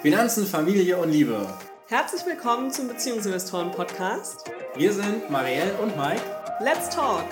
Finanzen, Familie und Liebe. Herzlich willkommen zum Beziehungsinvestoren-Podcast. Wir sind Marielle und Mike. Let's talk!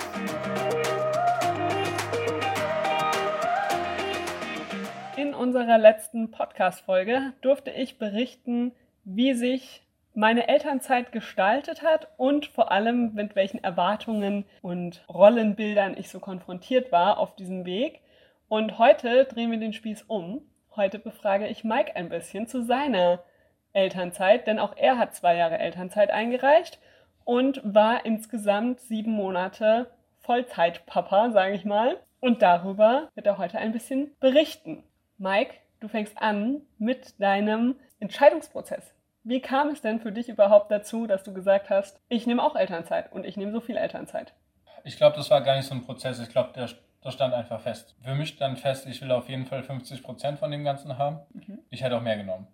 In unserer letzten Podcast-Folge durfte ich berichten, wie sich meine Elternzeit gestaltet hat und vor allem mit welchen Erwartungen und Rollenbildern ich so konfrontiert war auf diesem Weg. Und heute drehen wir den Spieß um. Heute befrage ich Mike ein bisschen zu seiner Elternzeit, denn auch er hat 2 Jahre Elternzeit eingereicht und war insgesamt 7 Monate Vollzeitpapa, sage ich mal. Und darüber wird er heute ein bisschen berichten. Mike, du fängst an mit deinem Entscheidungsprozess. Wie kam es denn für dich überhaupt dazu, dass du gesagt hast, ich nehme auch Elternzeit und ich nehme so viel Elternzeit? Ich glaube, das war gar nicht so ein Prozess. Ich glaube, das stand einfach fest. Für mich stand fest, ich will auf jeden Fall 50% von dem Ganzen haben. Ich hätte auch mehr genommen.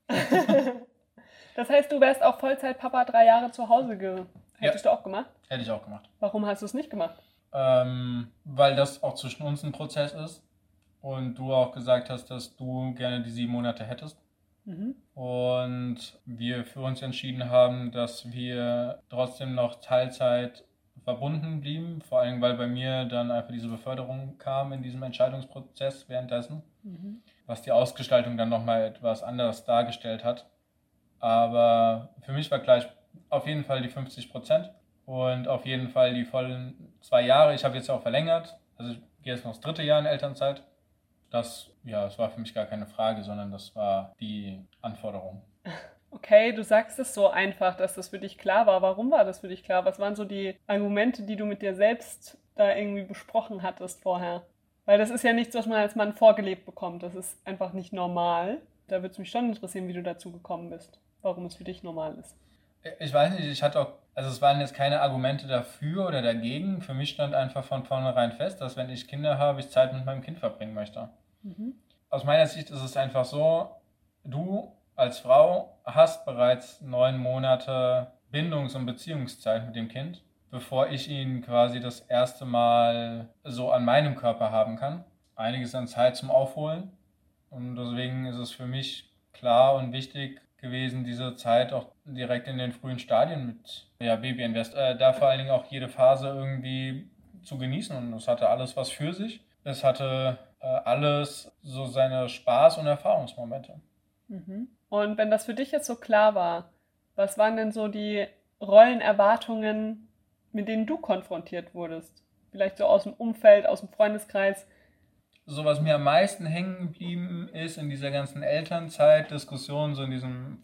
Das heißt, du wärst auch Vollzeitpapa 3 Jahre zu Hause Hättest du auch gemacht? Hätte ich auch gemacht. Warum hast du es nicht gemacht? Weil das auch zwischen uns ein Prozess ist und du auch gesagt hast, dass du gerne die 7 Monate hättest. Und wir für uns entschieden haben, dass wir trotzdem noch Teilzeit verbunden blieben, vor allem weil bei mir dann einfach diese Beförderung kam in diesem Entscheidungsprozess währenddessen, was die Ausgestaltung dann nochmal etwas anders dargestellt hat. Aber für mich war gleich auf jeden Fall die 50% und auf jeden Fall die vollen 2 Jahre. Ich habe jetzt auch verlängert, also ich gehe jetzt noch das 3. Jahr in Elternzeit. Das war für mich gar keine Frage, sondern das war die Anforderung. Okay, du sagst es so einfach, dass das für dich klar war. Warum war das für dich klar? Was waren so die Argumente, die du mit dir selbst da irgendwie besprochen hattest vorher? Weil das ist ja nichts, was man als Mann vorgelebt bekommt. Das ist einfach nicht normal. Da würde es mich schon interessieren, wie du dazu gekommen bist. Warum es für dich normal ist. Ich weiß nicht, es waren jetzt keine Argumente dafür oder dagegen. Für mich stand einfach von vornherein fest, dass wenn ich Kinder habe, ich Zeit mit meinem Kind verbringen möchte. Aus meiner Sicht ist es einfach so, du als Frau hast bereits 9 Monate Bindungs- und Beziehungszeit mit dem Kind, bevor ich ihn quasi das erste Mal so an meinem Körper haben kann. Einiges an Zeit zum Aufholen. Und deswegen ist es für mich klar und wichtig gewesen, diese Zeit auch direkt in den frühen Stadien mit Baby-Invest, da vor allen Dingen auch jede Phase irgendwie zu genießen. Und es hatte alles was für sich. Es hatte alles so seine Spaß- und Erfahrungsmomente. Und wenn das für dich jetzt so klar war, was waren denn so die Rollenerwartungen, mit denen du konfrontiert wurdest? Vielleicht so aus dem Umfeld, aus dem Freundeskreis? So, was mir am meisten hängen geblieben ist in dieser ganzen Elternzeit-Diskussion, so in diesem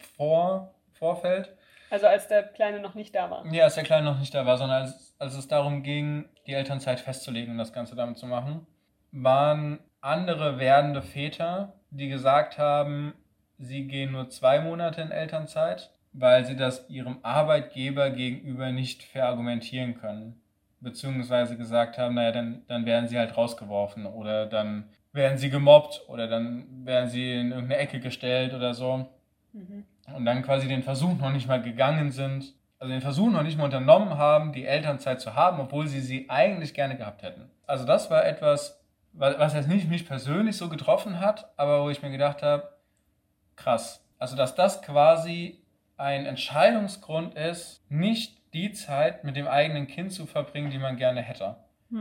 Vorfeld. Also als der Kleine noch nicht da war? Ja, als der Kleine noch nicht da war, sondern als es darum ging, die Elternzeit festzulegen und das Ganze damit zu machen, waren andere werdende Väter, die gesagt haben, sie gehen nur 2 Monate in Elternzeit, weil sie das ihrem Arbeitgeber gegenüber nicht verargumentieren können. Beziehungsweise gesagt haben, naja, dann werden sie halt rausgeworfen oder dann werden sie gemobbt oder dann werden sie in irgendeine Ecke gestellt oder so. Und dann quasi den Versuch noch nicht mal gegangen sind, also den Versuch noch nicht mal unternommen haben, die Elternzeit zu haben, obwohl sie eigentlich gerne gehabt hätten. Also das war etwas, was jetzt nicht mich persönlich so getroffen hat, aber wo ich mir gedacht habe, krass. Also dass das quasi ein Entscheidungsgrund ist, nicht die Zeit mit dem eigenen Kind zu verbringen, die man gerne hätte.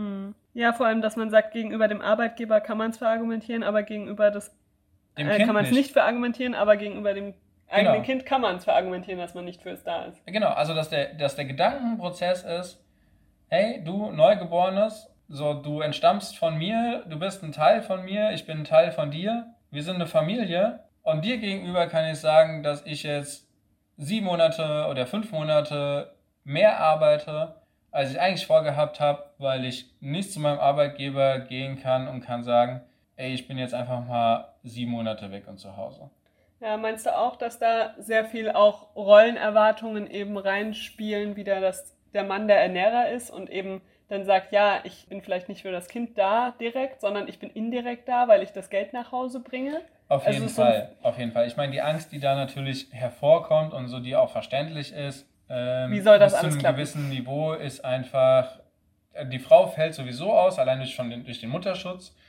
Ja, vor allem, dass man sagt, gegenüber dem Arbeitgeber kann man es verargumentieren, aber gegenüber dem Kind kann man es nicht verargumentieren, aber gegenüber dem eigenen Kind kann man es verargumentieren, dass man nicht für es da ist. Genau, also dass der Gedankenprozess ist, hey, du Neugeborenes, so du entstammst von mir, du bist ein Teil von mir, ich bin ein Teil von dir, wir sind eine Familie und dir gegenüber kann ich sagen, dass ich jetzt 7 Monate oder 5 Monate mehr arbeite, als ich eigentlich vorgehabt habe, weil ich nicht zu meinem Arbeitgeber gehen kann und kann sagen, ey, ich bin jetzt einfach mal 7 Monate weg und zu Hause. Ja, meinst du auch, dass da sehr viel auch Rollenerwartungen eben reinspielen, wieder, dass der Mann der Ernährer ist und eben dann sagt, ja, ich bin vielleicht nicht für das Kind da direkt, sondern ich bin indirekt da, weil ich das Geld nach Hause bringe? Auf jeden Fall. Ich meine, die Angst, die da natürlich hervorkommt und so, die auch verständlich ist, wie soll das alles zu einem klappen? gewissen Niveau ist einfach, die Frau fällt sowieso aus, allein durch den Mutterschutz.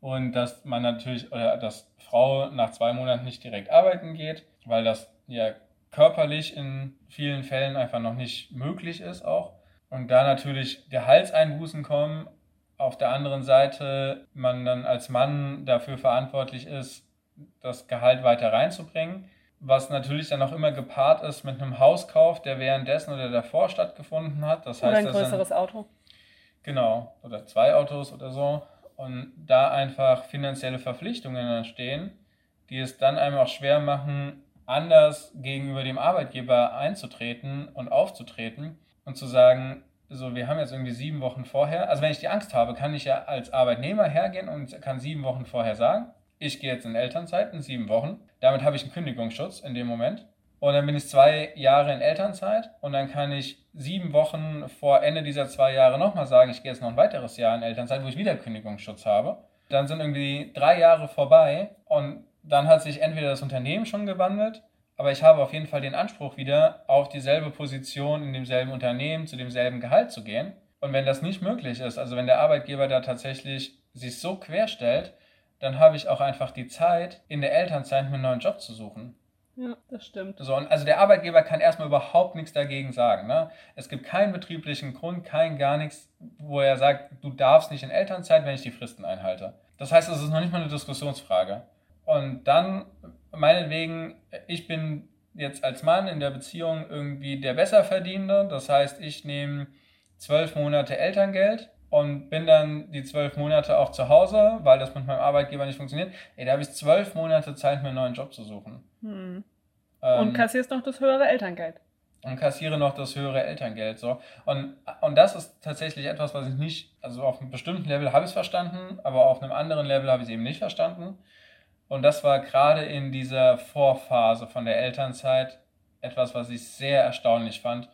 und dass man natürlich, oder dass Frau nach 2 Monaten nicht direkt arbeiten geht, weil das ja körperlich in vielen Fällen einfach noch nicht möglich ist auch. Und da natürlich Gehaltseinbußen kommen, auf der anderen Seite man dann als Mann dafür verantwortlich ist, das Gehalt weiter reinzubringen, was natürlich dann auch immer gepaart ist mit einem Hauskauf, der währenddessen oder davor stattgefunden hat. Das Oder heißt, ein größeres Auto. Genau, oder 2 Autos oder so. Und da einfach finanzielle Verpflichtungen entstehen, die es dann einem auch schwer machen, anders gegenüber dem Arbeitgeber einzutreten und aufzutreten und zu sagen, so, wir haben jetzt irgendwie 7 Wochen vorher, also wenn ich die Angst habe, kann ich ja als Arbeitnehmer hergehen und kann 7 Wochen vorher sagen, ich gehe jetzt in Elternzeit in 7 Wochen. Damit habe ich einen Kündigungsschutz in dem Moment. Und dann bin ich 2 Jahre in Elternzeit und dann kann ich 7 Wochen vor Ende dieser 2 Jahre nochmal sagen, ich gehe jetzt noch ein weiteres Jahr in Elternzeit, wo ich wieder Kündigungsschutz habe. Dann sind irgendwie 3 Jahre vorbei und dann hat sich entweder das Unternehmen schon gewandelt, aber ich habe auf jeden Fall den Anspruch wieder, auf dieselbe Position in demselben Unternehmen, zu demselben Gehalt zu gehen. Und wenn das nicht möglich ist, also wenn der Arbeitgeber da tatsächlich sich so querstellt, dann habe ich auch einfach die Zeit, in der Elternzeit mir einen neuen Job zu suchen. Ja, das stimmt. So, und also der Arbeitgeber kann erstmal überhaupt nichts dagegen sagen. Ne? Es gibt keinen betrieblichen Grund, gar nichts, wo er sagt, du darfst nicht in Elternzeit, wenn ich die Fristen einhalte. Das heißt, es ist noch nicht mal eine Diskussionsfrage. Und dann, meinetwegen, ich bin jetzt als Mann in der Beziehung irgendwie der Besserverdienende. Das heißt, ich nehme 12 Monate Elterngeld und bin dann die 12 Monate auch zu Hause, weil das mit meinem Arbeitgeber nicht funktioniert. Da habe ich 12 Monate Zeit, mir einen neuen Job zu suchen. Und kassierst noch das höhere Elterngeld. Und kassiere noch das höhere Elterngeld. So. Und das ist tatsächlich etwas, was ich nicht, also auf einem bestimmten Level habe ich es verstanden, aber auf einem anderen Level habe ich es eben nicht verstanden. Und das war gerade in dieser Vorphase von der Elternzeit etwas, was ich sehr erstaunlich fand,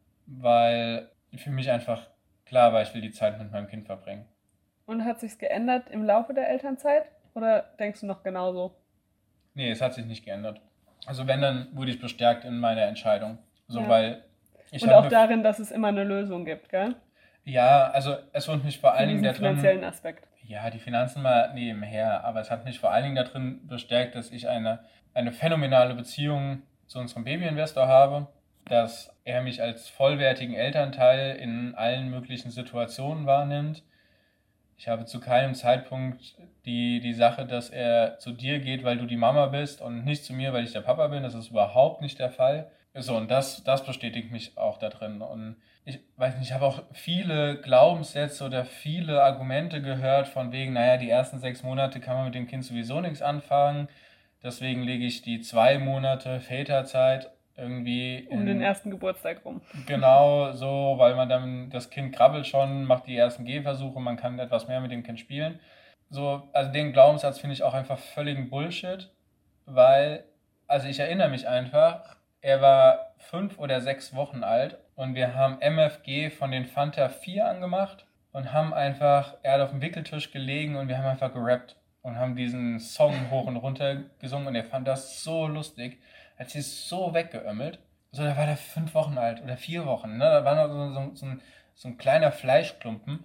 weil für mich einfach klar war, ich will die Zeit mit meinem Kind verbringen. Und hat sich's geändert im Laufe der Elternzeit? Oder denkst du noch genauso? Nee, es hat sich nicht geändert. Also wenn, dann wurde ich bestärkt in meiner Entscheidung. So, Ja. weil ich Und auch darin, dass es immer eine Lösung gibt, gell? Ja, also es wurde mich vor allen Dingen Für diesen finanziellen darin, Aspekt. ja, die Finanzen mal nebenher, aber es hat mich vor allen Dingen darin bestärkt, dass ich eine phänomenale Beziehung zu unserem Babyinvestor habe, dass er mich als vollwertigen Elternteil in allen möglichen Situationen wahrnimmt. Ich habe zu keinem Zeitpunkt die Sache, dass er zu dir geht, weil du die Mama bist und nicht zu mir, weil ich der Papa bin. Das ist überhaupt nicht der Fall. So, und das bestätigt mich auch da drin. Und ich weiß nicht, ich habe auch viele Glaubenssätze oder viele Argumente gehört von wegen, naja, die ersten 6 Monate kann man mit dem Kind sowieso nichts anfangen. Deswegen lege ich die 2 Monate Väterzeit irgendwie Um den ersten Geburtstag rum. Genau so, weil man dann, das Kind krabbelt schon, macht die ersten Gehversuche, man kann etwas mehr mit dem Kind spielen. So, also den Glaubenssatz finde ich auch einfach völligen Bullshit, weil, also ich erinnere mich einfach, er war 5 oder 6 Wochen alt und wir haben MFG von den Fanta 4 angemacht und haben einfach, er hat auf dem Wickeltisch gelegen und wir haben einfach gerappt und haben diesen Song hoch und runter gesungen und er fand das so lustig, hat sich so weggeömmelt. So, da war der 5 Wochen alt oder 4 Wochen, ne? Da war noch so ein kleiner Fleischklumpen.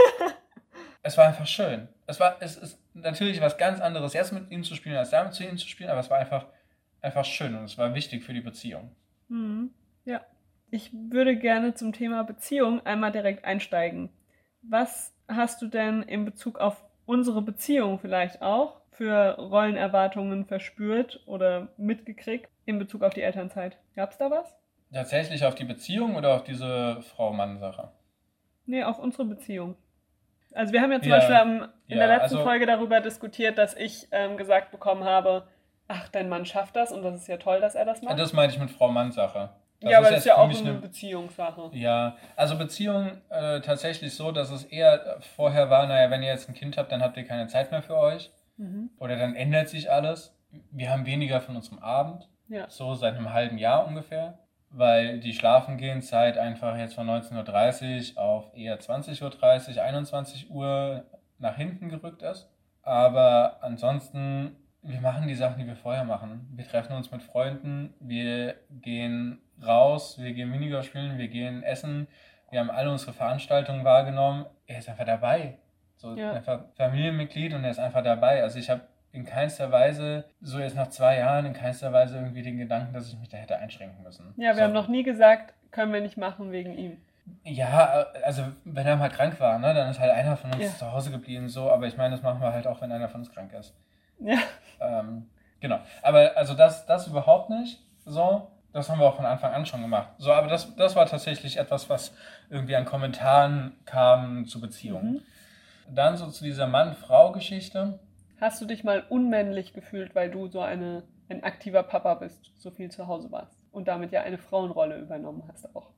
Es war einfach schön. Es ist natürlich was ganz anderes, jetzt mit ihm zu spielen, als damit zu ihm zu spielen, aber es war einfach schön und es war wichtig für die Beziehung. Ja. Ich würde gerne zum Thema Beziehung einmal direkt einsteigen. Was hast du denn in Bezug auf unsere Beziehung vielleicht auch für Rollenerwartungen verspürt oder mitgekriegt in Bezug auf die Elternzeit? Gab's da was? Tatsächlich auf die Beziehung oder auf diese Frau-Mann-Sache? Nee, auf unsere Beziehung. Also wir haben ja zum Ja, Beispiel in der ja, letzten also- Folge darüber diskutiert, dass ich gesagt bekommen habe, ach, dein Mann schafft das und das ist ja toll, dass er das macht. Das meinte ich mit Frau-Mann-Sache. Ja, aber das jetzt ist ja für auch mich eine Beziehungssache. Ja, also Beziehung tatsächlich so, dass es eher vorher war, naja, wenn ihr jetzt ein Kind habt, dann habt ihr keine Zeit mehr für euch. Oder dann ändert sich alles. Wir haben weniger von unserem Abend, Ja. so seit einem halben Jahr ungefähr, weil die Schlafengehenzeit einfach jetzt von 19:30 Uhr auf eher 20:30 Uhr, 21 Uhr nach hinten gerückt ist. Aber ansonsten, wir machen die Sachen, die wir vorher machen. Wir treffen uns mit Freunden, wir gehen raus, wir gehen Minigolf spielen, wir gehen essen, wir haben alle unsere Veranstaltungen wahrgenommen. Er ist einfach dabei. So Ja. einfach Familienmitglied und er ist einfach dabei. Also ich habe in keinster Weise, so jetzt nach 2 Jahren, in keinster Weise irgendwie den Gedanken, dass ich mich da hätte einschränken müssen. Ja, wir so. haben noch nie gesagt, können wir nicht machen wegen ihm. Ja, also wenn er mal krank war, ne, dann ist halt einer von uns Ja. zu Hause geblieben, so, aber ich meine, das machen wir halt auch, wenn einer von uns krank ist. Ja. Genau. Aber also das überhaupt nicht, so. Das haben wir auch von Anfang an schon gemacht. So, aber das war tatsächlich etwas, was irgendwie an Kommentaren kam zu Beziehungen. Dann so zu dieser Mann-Frau-Geschichte. Hast du dich mal unmännlich gefühlt, weil du so ein aktiver Papa bist, so viel zu Hause warst und damit ja eine Frauenrolle übernommen hast auch?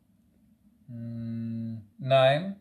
Nein.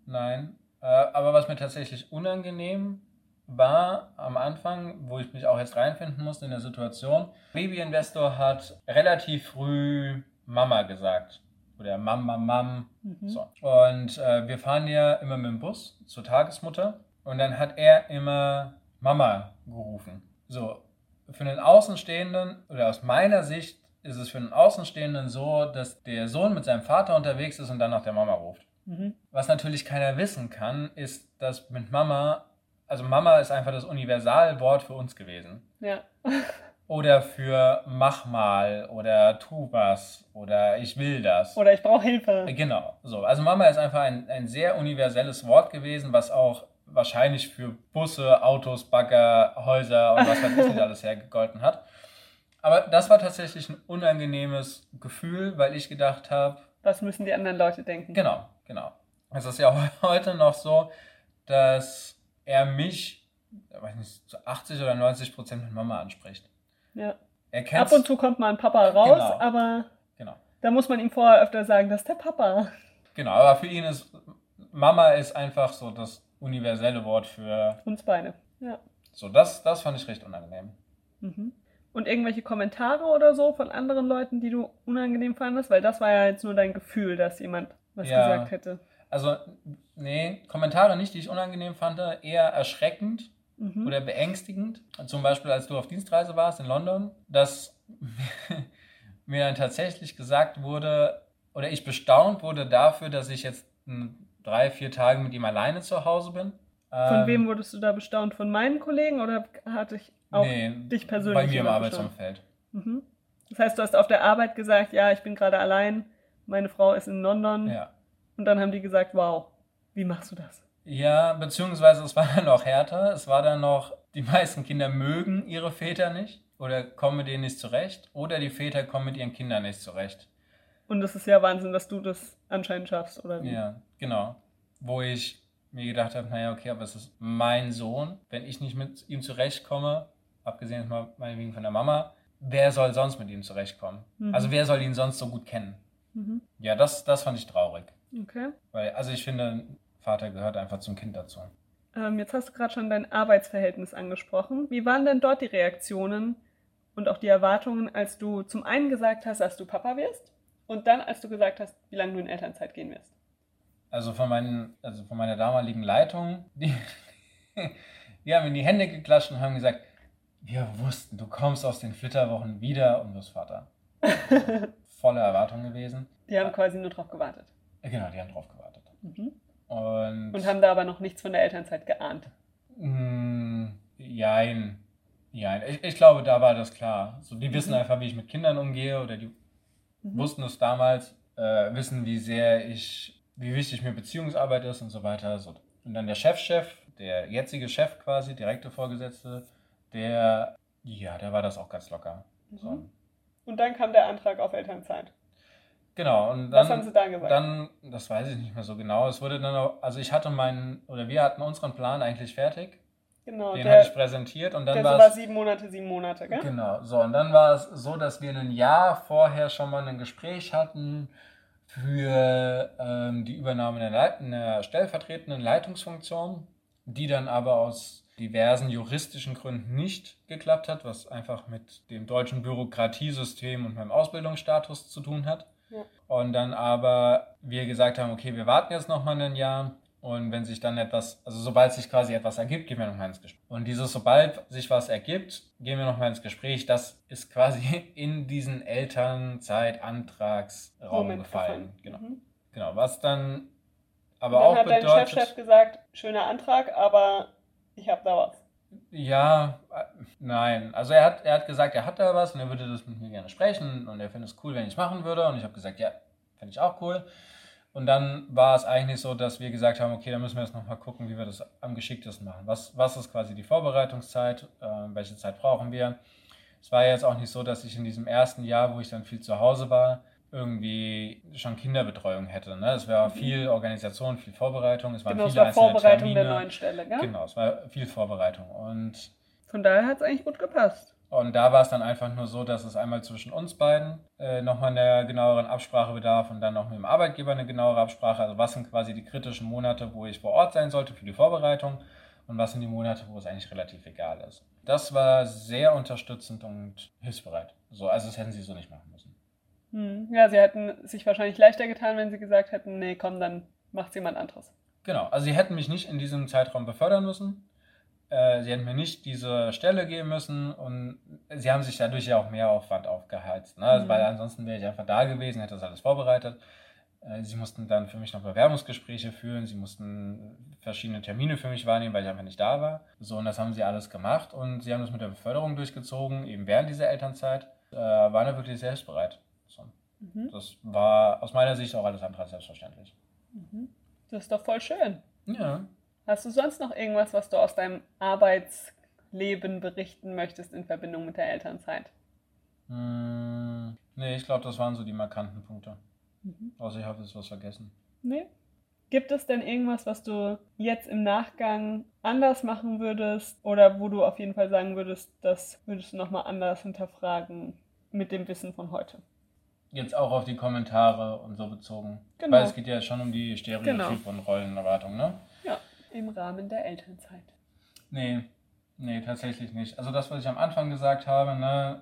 Aber was mir tatsächlich unangenehm war am Anfang, wo ich mich auch erst reinfinden musste in der Situation, Babyinvestor hat relativ früh Mama gesagt. Oder Mam. So. Und wir fahren ja immer mit dem Bus zur Tagesmutter und dann hat er immer Mama gerufen. So, für einen Außenstehenden oder aus meiner Sicht ist es für einen Außenstehenden so, dass der Sohn mit seinem Vater unterwegs ist und dann nach der Mama ruft. Was natürlich keiner wissen kann, ist, dass mit Mama, also Mama ist einfach das Universalwort für uns gewesen. Ja. Oder für mach mal oder tu was oder ich will das. Oder ich brauche Hilfe. Genau, so. Also Mama ist einfach ein sehr universelles Wort gewesen, was auch wahrscheinlich für Busse, Autos, Bagger, Häuser und was weiß ich nicht alles hergegolten hat. Aber das war tatsächlich ein unangenehmes Gefühl, weil ich gedacht habe, was müssen die anderen Leute denken? Genau. Es ist ja heute noch so, dass er mich, weiß nicht, zu 80 oder 90% mit Mama anspricht. Ja. Er kennt's, Ab und zu kommt mal ein Papa raus, Genau. aber Genau. da muss man ihm vorher öfter sagen, das ist der Papa. Genau, aber für ihn ist Mama ist einfach so das universelle Wort für Uns beide. Ja. so, das fand ich recht unangenehm. Und irgendwelche Kommentare oder so von anderen Leuten, die du unangenehm fandest? Weil das war ja jetzt nur dein Gefühl, dass jemand was Ja. gesagt hätte. Also, nee, Kommentare nicht, die ich unangenehm fand, eher erschreckend oder beängstigend. Zum Beispiel, als du auf Dienstreise warst in London, dass mir dann tatsächlich gesagt wurde, oder ich bestaunt wurde dafür, dass ich jetzt 3-4 Tage mit ihm alleine zu Hause bin. Von wem wurdest du da bestaunt? Von meinen Kollegen oder hatte ich auch dich persönlich? Bei mir im jemand bestaunt? Arbeitsumfeld. Das heißt, du hast auf der Arbeit gesagt, ja, ich bin gerade allein, meine Frau ist in London. Ja. Und dann haben die gesagt, wow, wie machst du das? Ja, beziehungsweise es war dann noch härter. Es war dann noch, die meisten Kinder mögen ihre Väter nicht oder kommen mit denen nicht zurecht. Oder die Väter kommen mit ihren Kindern nicht zurecht. Und das ist ja Wahnsinn, dass du das anscheinend schaffst, oder wie? Ja, genau. Wo ich mir gedacht habe, naja, okay, aber es ist mein Sohn. Wenn ich nicht mit ihm zurechtkomme, abgesehen jetzt mal meinetwegen von der Mama, wer soll sonst mit ihm zurechtkommen? Also wer soll ihn sonst so gut kennen? Ja, das fand ich traurig. Okay. Weil, also ich finde, ein Vater gehört einfach zum Kind dazu. Jetzt hast du gerade schon dein Arbeitsverhältnis angesprochen. Wie waren denn dort die Reaktionen und auch die Erwartungen, als du zum einen gesagt hast, dass du Papa wirst und dann, als du gesagt hast, wie lange du in Elternzeit gehen wirst? Also von meiner damaligen Leitung, die haben in die Hände geklatscht und haben gesagt, wir wussten, du kommst aus den Flitterwochen wieder und wirst Vater. Volle Erwartung gewesen. Die haben quasi nur drauf gewartet. Genau, die haben drauf gewartet. Und haben da aber noch nichts von der Elternzeit geahnt. Jein. Ich glaube, da war das klar. So, die wissen einfach, wie ich mit Kindern umgehe oder die wussten es damals, wissen, wie wichtig mir Beziehungsarbeit ist und so weiter. So. Und dann der Chefchef, der jetzige Chef quasi, direkte Vorgesetzte, der war das auch ganz locker. So. Und dann kam der Antrag auf Elternzeit. Genau, und dann, was haben sie da gesagt? Dann, das weiß ich nicht mehr so genau. Es wurde dann auch, also wir hatten unseren Plan eigentlich fertig. Genau, Den hatte ich präsentiert und dann war 7 Monate, gell? Genau, so, und dann war es so, dass wir ein Jahr vorher schon mal ein Gespräch hatten für die Übernahme einer stellvertretenden Leitungsfunktion, die dann aber aus diversen juristischen Gründen nicht geklappt hat, was einfach mit dem deutschen Bürokratiesystem und meinem Ausbildungsstatus zu tun hat. Ja. Und dann aber wir gesagt haben, okay, wir warten jetzt nochmal ein Jahr und wenn sich dann sobald sich quasi etwas ergibt, gehen wir nochmal ins Gespräch. Und sobald sich was ergibt, gehen wir nochmal ins Gespräch, das ist quasi in diesen Elternzeitantragsraum gefallen. Genau. Genau, was dann Aber Dann auch hat dein bedeutet, Chefchef gesagt, schöner Antrag, aber ich habe da was. ja, nein. Also er hat gesagt, er hat da was und er würde das mit mir gerne sprechen und er findet es cool, wenn ich es machen würde. Und ich habe gesagt, ja, finde ich auch cool. Und dann war es eigentlich so, dass wir gesagt haben, okay, dann müssen wir jetzt nochmal gucken, wie wir das am geschicktesten machen. Was ist quasi die Vorbereitungszeit? Welche Zeit brauchen wir? Es war jetzt auch nicht so, dass ich in diesem ersten Jahr, wo ich dann viel zu Hause war, irgendwie schon Kinderbetreuung hätte. Ne? Es war viel Organisation, viel Vorbereitung. Es waren Genau, es viele war einzelne Vorbereitung der Termine. neuen Stelle, gell? Genau, es war viel Vorbereitung. Und Von daher hat es eigentlich gut gepasst. da war es dann einfach nur so, dass es einmal zwischen uns beiden nochmal einer genaueren Absprache bedarf und dann noch mit dem Arbeitgeber eine genauere Absprache. Also was sind quasi die kritischen Monate, wo ich vor Ort sein sollte für die Vorbereitung und was sind die Monate, wo es eigentlich relativ egal ist. Das war sehr unterstützend und hilfsbereit. So, also das hätten sie so nicht machen müssen. Ja, sie hätten sich wahrscheinlich leichter getan, wenn sie gesagt hätten, nee, komm, dann macht's jemand anderes. Genau, also sie hätten mich nicht in diesem Zeitraum befördern müssen. Sie hätten mir nicht diese Stelle geben müssen und sie haben sich dadurch ja auch mehr Aufwand aufgeheizt. Ne? Also, weil ansonsten wäre ich einfach da gewesen, hätte das alles vorbereitet. Sie mussten dann für mich noch Bewerbungsgespräche führen, sie mussten verschiedene Termine für mich wahrnehmen, weil ich einfach nicht da war. So, und das haben sie alles gemacht und sie haben das mit der Beförderung durchgezogen, eben während dieser Elternzeit. Waren da wirklich sehr hilfsbereit. So. Das war aus meiner Sicht auch alles andere als selbstverständlich. Das ist doch voll schön. Ja. Hast du sonst noch irgendwas, was du aus deinem Arbeitsleben berichten möchtest in Verbindung mit der Elternzeit? Nee, ich glaube, das waren so die markanten Punkte. Außer ich habe jetzt was vergessen. Nee. Gibt es denn irgendwas, was du jetzt im Nachgang anders machen würdest oder wo du auf jeden Fall sagen würdest, das würdest du nochmal anders hinterfragen mit dem Wissen von heute? Jetzt auch auf die Kommentare und so bezogen. Genau. Weil es geht ja schon um die Stereotype und Rollenerwartung, ne? Ja, im Rahmen der Elternzeit. Nee, tatsächlich nicht. Also das, was ich am Anfang gesagt habe, ne,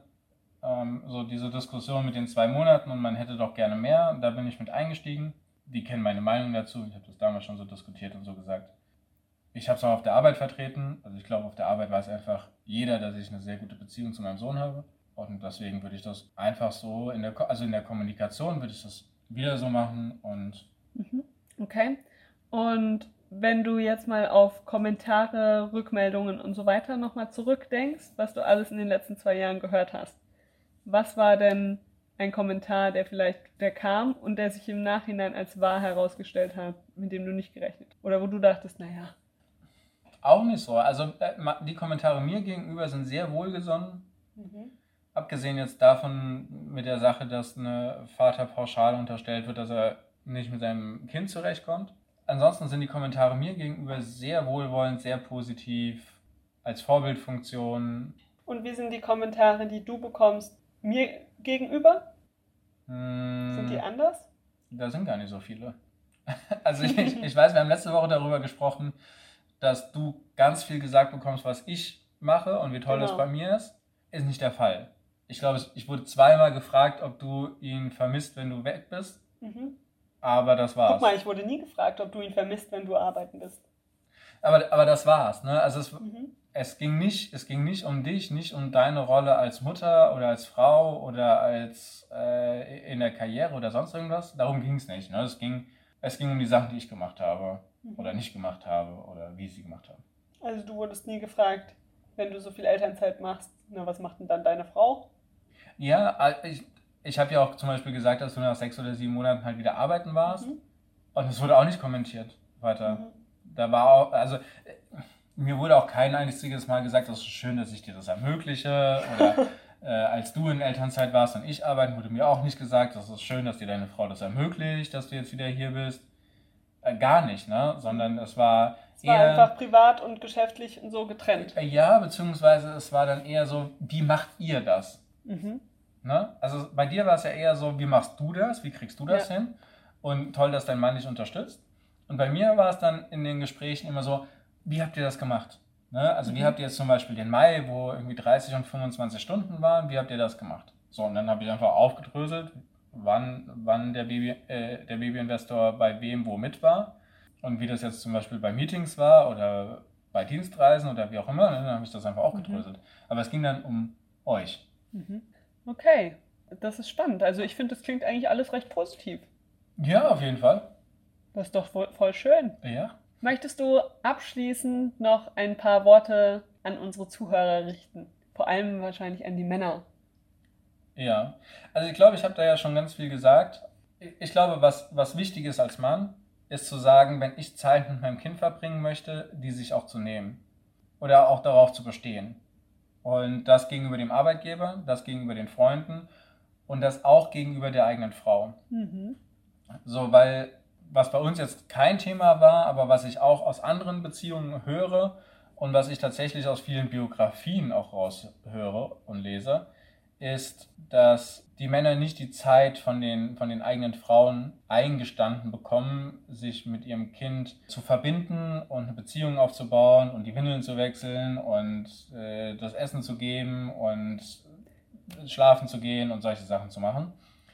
so diese Diskussion mit den 2 Monaten und man hätte doch gerne mehr, da bin ich mit eingestiegen. Die kennen meine Meinung dazu. Ich habe das damals schon so diskutiert und so gesagt. Ich habe es auch auf der Arbeit vertreten. Also ich glaube, auf der Arbeit weiß einfach jeder, dass ich eine sehr gute Beziehung zu meinem Sohn habe. Und deswegen würde ich das einfach so, in der Kommunikation würde ich das wieder so machen. Und Okay. Und wenn du jetzt mal auf Kommentare, Rückmeldungen und so weiter nochmal zurückdenkst, was du alles in den letzten 2 Jahren gehört hast, was war denn ein Kommentar, der kam und der sich im Nachhinein als wahr herausgestellt hat, mit dem du nicht gerechnet hast? Oder wo du dachtest, naja. auch nicht so. Also die Kommentare mir gegenüber sind sehr wohlgesonnen. Abgesehen jetzt davon mit der Sache, dass eine Vater pauschal unterstellt wird, dass er nicht mit seinem Kind zurechtkommt. Ansonsten sind die Kommentare mir gegenüber sehr wohlwollend, sehr positiv, als Vorbildfunktion. Und wie sind die Kommentare, die du bekommst, mir gegenüber? Sind die anders? Da sind gar nicht so viele. Also ich weiß, wir haben letzte Woche darüber gesprochen, dass du ganz viel gesagt bekommst, was ich mache und wie toll das bei mir ist. Ist nicht der Fall. Ich glaube, ich wurde 2-mal gefragt, ob du ihn vermisst, wenn du weg bist. Aber das war's. Guck mal, ich wurde nie gefragt, ob du ihn vermisst, wenn du arbeiten bist. Aber das war's. Ne? Also es ging nicht um dich, nicht um deine Rolle als Mutter oder als Frau oder als in der Karriere oder sonst irgendwas. Darum ging es nicht. Ne? Es ging um die Sachen, die ich gemacht habe oder nicht gemacht habe oder wie ich sie gemacht habe. Also du wurdest nie gefragt, wenn du so viel Elternzeit machst, na, was macht denn dann deine Frau? Ja, ich habe ja auch zum Beispiel gesagt, dass du nach 6 oder 7 Monaten halt wieder arbeiten warst. Und es wurde auch nicht kommentiert weiter. Da war auch, also mir wurde auch kein einziges Mal gesagt, das ist schön, dass ich dir das ermögliche. Oder als du in Elternzeit warst und ich arbeiten, wurde mir auch nicht gesagt, das ist schön, dass dir deine Frau das ermöglicht, dass du jetzt wieder hier bist. Gar nicht, ne? Sondern es war einfach privat und geschäftlich und so getrennt. Ja, beziehungsweise es war dann eher so, wie macht ihr das? Ne? Also bei dir war es ja eher so, wie machst du das? Wie kriegst du das hin? Und toll, dass dein Mann dich unterstützt. Und bei mir war es dann in den Gesprächen immer so, wie habt ihr das gemacht? Ne? Also wie habt ihr jetzt zum Beispiel den Mai, wo irgendwie 30 und 25 Stunden waren, wie habt ihr das gemacht? So, und dann habe ich einfach aufgedröselt, wann der Babyinvestor bei wem wo mit war und wie das jetzt zum Beispiel bei Meetings war oder bei Dienstreisen oder wie auch immer, ne? Dann habe ich das einfach aufgedröselt. Aber es ging dann um euch. Okay, das ist spannend. Also ich finde, das klingt eigentlich alles recht positiv. Ja, auf jeden Fall. Das ist doch voll schön. Ja. Möchtest du abschließend noch ein paar Worte an unsere Zuhörer richten? Vor allem wahrscheinlich an die Männer. Ja, also ich glaube, ich habe da ja schon ganz viel gesagt. Ich glaube, was wichtig ist als Mann, ist zu sagen, wenn ich Zeit mit meinem Kind verbringen möchte, die sich auch zu nehmen. Oder auch darauf zu bestehen. Und das gegenüber dem Arbeitgeber, das gegenüber den Freunden und das auch gegenüber der eigenen Frau. So, weil was bei uns jetzt kein Thema war, aber was ich auch aus anderen Beziehungen höre und was ich tatsächlich aus vielen Biografien auch raushöre und lese, ist, dass die Männer nicht die Zeit von den eigenen Frauen eingestanden bekommen, sich mit ihrem Kind zu verbinden und eine Beziehung aufzubauen und die Windeln zu wechseln und das Essen zu geben und schlafen zu gehen und solche Sachen zu machen.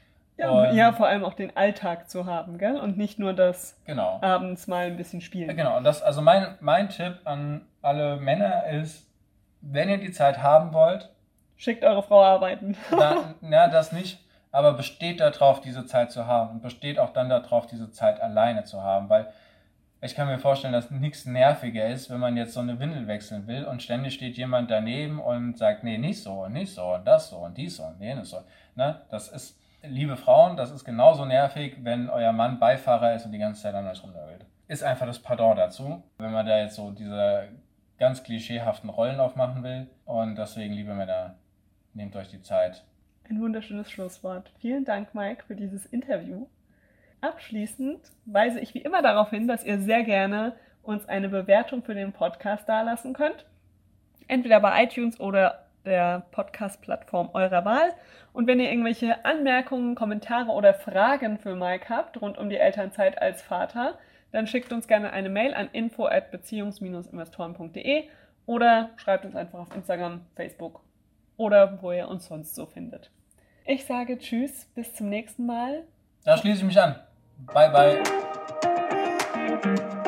Ja, vor allem auch den Alltag zu haben, gell? Und nicht nur das abends mal ein bisschen spielen. Genau, und das, also mein Tipp an alle Männer ist, wenn ihr die Zeit haben wollt, schickt eure Frau arbeiten. Das nicht, aber besteht darauf, diese Zeit zu haben und besteht auch dann darauf, diese Zeit alleine zu haben, weil ich kann mir vorstellen, dass nichts nerviger ist, wenn man jetzt so eine Windel wechseln will und ständig steht jemand daneben und sagt, nee, nicht so und das so und dies so und jenes so. Ne? Das ist, liebe Frauen, das ist genauso nervig, wenn euer Mann Beifahrer ist und die ganze Zeit an euch rumnörgelt. Ist einfach das Pardon dazu, wenn man da jetzt so diese ganz klischeehaften Rollen aufmachen will. Und deswegen, liebe Männer, nehmt euch die Zeit. Ein wunderschönes Schlusswort. Vielen Dank, Mike, für dieses Interview. Abschließend weise ich wie immer darauf hin, dass ihr sehr gerne uns eine Bewertung für den Podcast dalassen könnt. Entweder bei iTunes oder der Podcast-Plattform eurer Wahl. Und wenn ihr irgendwelche Anmerkungen, Kommentare oder Fragen für Mike habt rund um die Elternzeit als Vater, dann schickt uns gerne eine Mail an info@beziehungs-investoren.de oder schreibt uns einfach auf Instagram, Facebook oder wo ihr uns sonst so findet. Ich sage Tschüss, bis zum nächsten Mal. Da schließe ich mich an. Bye, bye.